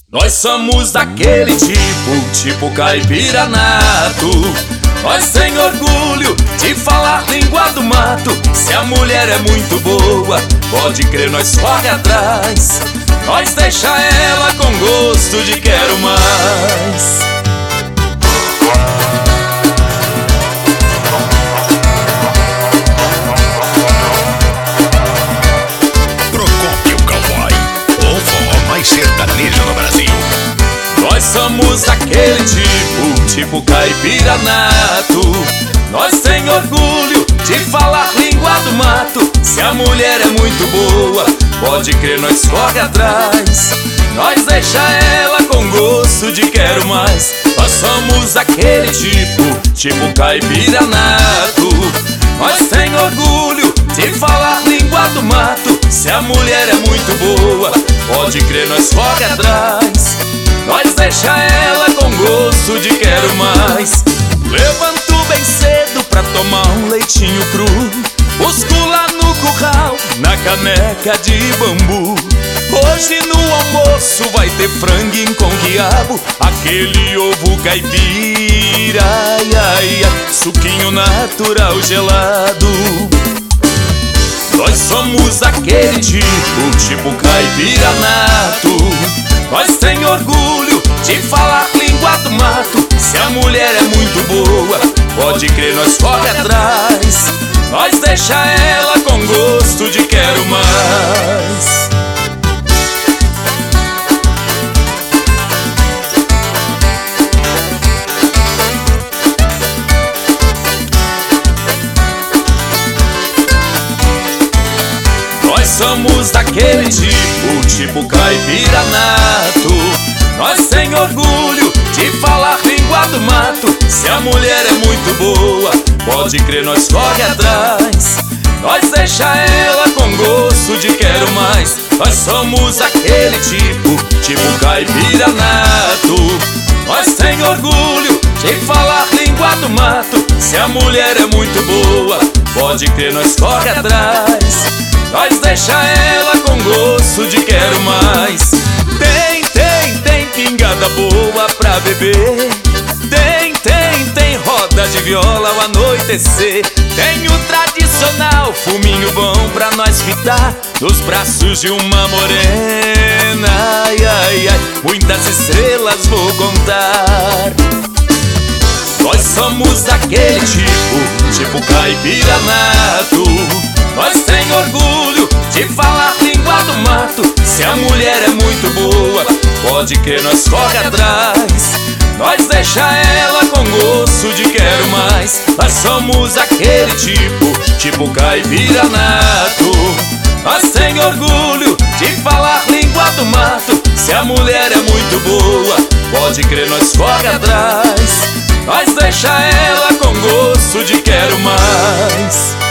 Nós somos daquele tipo caipira nato. Nós sem orgulho de falar língua do mato. Se a mulher é muito boa, pode crer, nós corre atrás. Nós deixa ela com gosto de quero mais. Procópio Cowboy, o forró mais sertanejo no Brasil. Nós somos daquele tipo caipira nato. Nós sem orgulho de falar língua do mato. Se a mulher é muito boa, pode crer, nós corre atrás. Nós deixa ela com gosto de quero mais. Nós somos daquele tipo caipira nato. Nós sem orgulho de falar língua do mato. Se a mulher é muito boa, pode crer, nós corre atrás. Nós deixa ela com gosto de quero mais. Levanto bem cedo pra tomar um leitinho cru. Busco lá no curral, na caneca de bambu. Hoje no almoço vai ter franguinho com quiabo, aquele ovo caipira, ai, ai, ai, suquinho natural gelado. Nós somos aquele tipo caipira nato. Nós tem orgulho de falar língua do mato. Se a mulher é muito boa, pode crer, nós corre atrás. Nós deixa ela com gosto de quero mais. Nós somos daquele tipo caipira nato. Nós tem orgulho de falar língua do mato. Se a mulher é muito boa, pode crer, nós corre atrás. Nós deixa ela com gosto de quero mais. Nós somos aquele tipo caipira nato. Nós tem orgulho de falar língua do mato. Se a mulher é muito boa, pode crer, nós corre atrás. Nós deixa ela com gosto de quero mais. Tem pingada boa pra beber. Tem roda de viola ao anoitecer. Tem o tradicional fuminho bom pra nós ficar nos braços de uma morena. Ai, ai, ai, muitas estrelas vou contar. Nós somos daquele tipo caipira nato. Nós tem orgulho de falar língua do mato. Se a mulher é muito boa, pode crer, nós corre atrás. Nós deixa ela com gosto de quero mais. Nós somos aquele tipo caipira nato. Nós tem orgulho de falar língua do mato. Se a mulher é muito boa, pode crer, nós corre atrás. Nós deixa ela com gosto de quero mais.